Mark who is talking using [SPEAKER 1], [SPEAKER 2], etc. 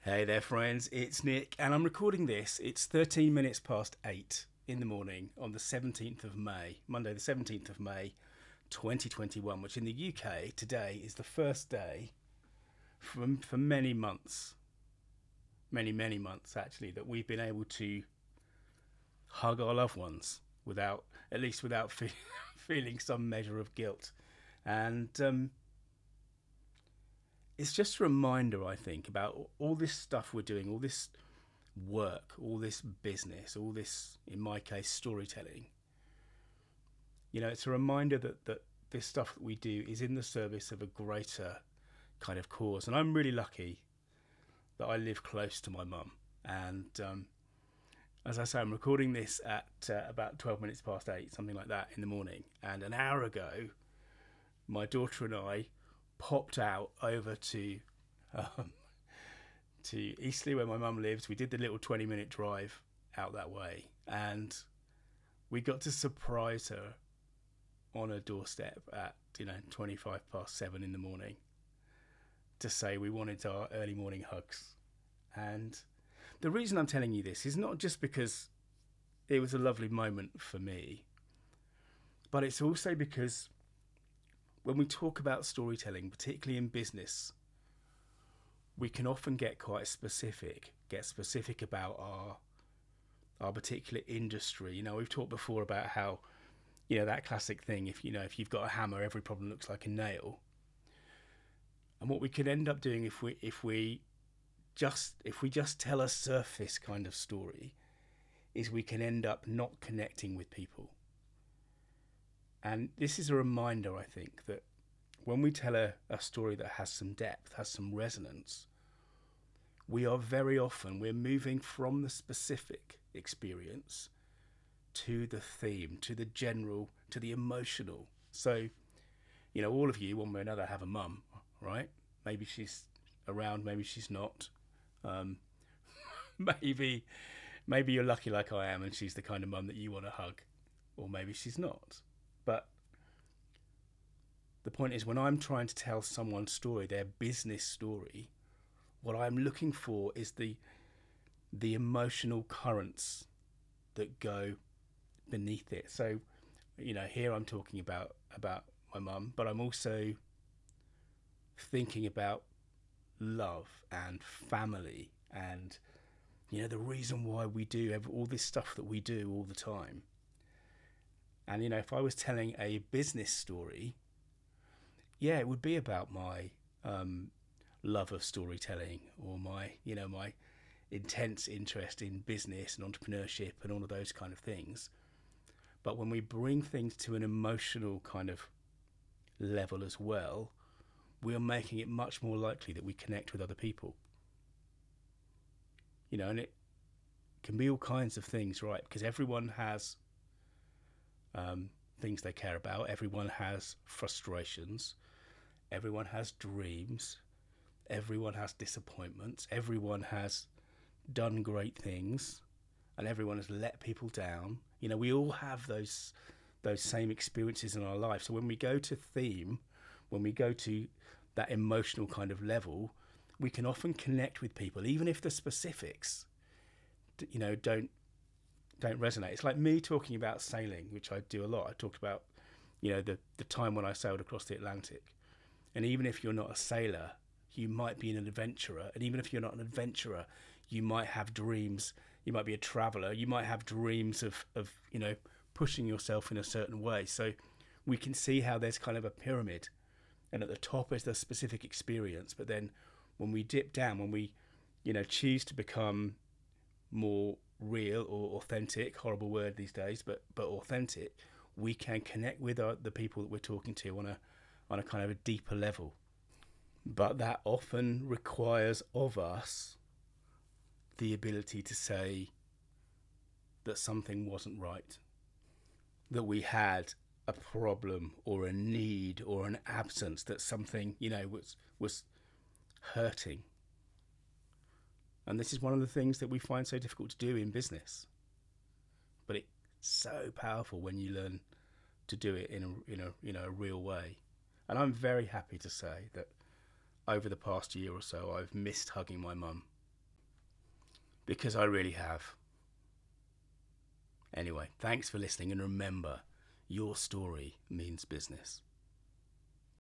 [SPEAKER 1] Hey there, friends. It's Nick, and I'm recording this. It's 13 minutes past 8 in the morning on the 17th of May, Monday, the 17th of May, 2021, which in the UK today is the first day for many months, many months actually, that we've been able to hug our loved ones without, at least without feeling some measure of guilt. And it's just a reminder, I think, about all this stuff we're doing, all this work, all this business, all this, in my case, storytelling. It's a reminder that this stuff that we do is in the service of a greater kind of cause. And I'm really lucky that I live close to my mum. And as I say, I'm recording this at about 12 minutes past 8, something like that, in the morning. And an hour ago, my daughter and I popped out over um, to Eastleigh, where my mum lives. We did the little 20-minute drive out that way, and we got to surprise her on her doorstep at 25 past 7 in the morning to say we wanted our early morning hugs. And the reason I'm telling you this is not just because it was a lovely moment for me, but it's also because when we talk about storytelling, particularly in business, we can often get quite specific, about our particular industry. We've talked before about how, that classic thing, if you've got a hammer, every problem looks like a nail. And what we could end up doing if we just tell a surface kind of story is we can end up not connecting with people. And this is a reminder, I think, that when we tell a story that has some depth, has some resonance, we're moving from the specific experience to the theme, to the general, to the emotional. So, all of you, one way or another, have a mum, right? Maybe she's around, maybe she's not. Um, maybe you're lucky like I am and she's the kind of mum that you want to hug, or maybe she's not. But the point is, when I'm trying to tell someone's story, their business story, what I'm looking for is the emotional currents that go beneath it. So, here I'm talking about my mum, but I'm also thinking about love and family and the reason why we do all this stuff that we do all the time. And if I was telling a business story, yeah, it would be about my love of storytelling, or my intense interest in business and entrepreneurship and all of those kind of things. But when we bring things to an emotional kind of level as well, we are making it much more likely that we connect with other people. And it can be all kinds of things, right? Because everyone has things they care about. Everyone has frustrations. Everyone has dreams. Everyone has disappointments. Everyone has done great things, and everyone has let people down. We all have those same experiences in our life. So when we go to theme, when we go to that emotional kind of level, we can often connect with people, even if the specifics, don't resonate. It's like me talking about sailing, which I do a lot. I talked about, the time when I sailed across the Atlantic. And even if you're not a sailor, you might be an adventurer. And even if you're not an adventurer, you might have dreams. You might be a traveller. You might have dreams of pushing yourself in a certain way. So we can see how there's kind of a pyramid. And at the top is the specific experience. But then when we dip down, when we, choose to become more real or authentic, horrible word these days, but authentic, we can connect with the people that we're talking to on a kind of a deeper level. But that often requires of us the ability to say that something wasn't right, that we had a problem or a need or an absence, that something was hurting. And this is one of the things that we find so difficult to do in business, but it's so powerful when you learn to do it in a real way. And I'm very happy to say that over the past year or so, I've missed hugging my mum. because I really have. Anyway, thanks for listening, and remember, your story means business.